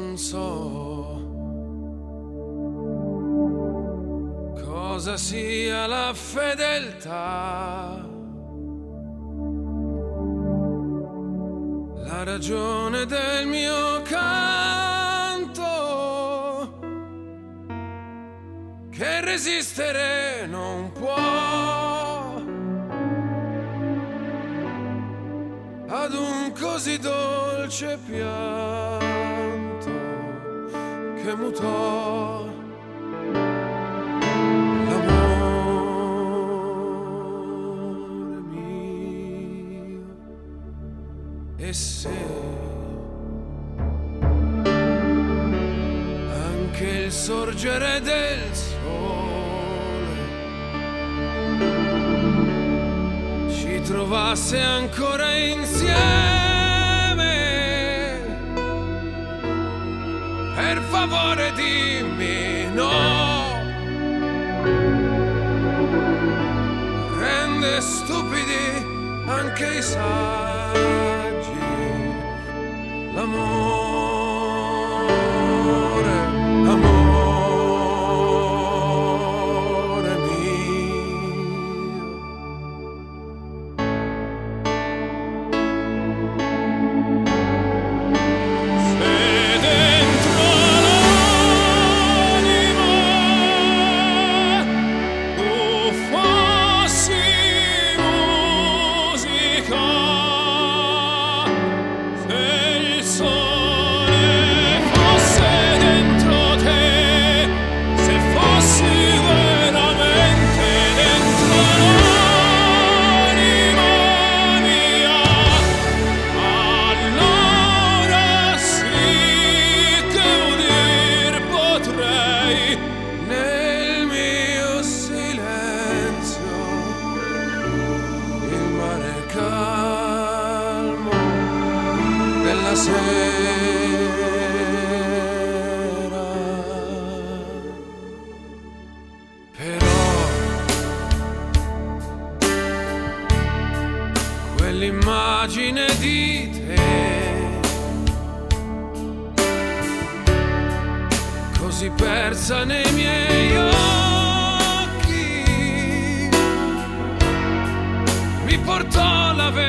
non so cosa sia la fedeltà, la ragione del mio canto, che resistere non può ad un così dolce pianto che mutò l'amore mio. E se anche il sorgere del sole ci trovasse ancora insieme, per favore dimmi no. Rende stupidi anche i saggi l'amore, amore mio. Se dentro l'anima tu fossi musica, se il sole fosse dentro te, se fossi veramente dentro l'anima mia, allora sì che udir potrei nel mio silenzio il mare calmo della sera. Però quell'immagine di te così persa nei miei occhi mi portò la verità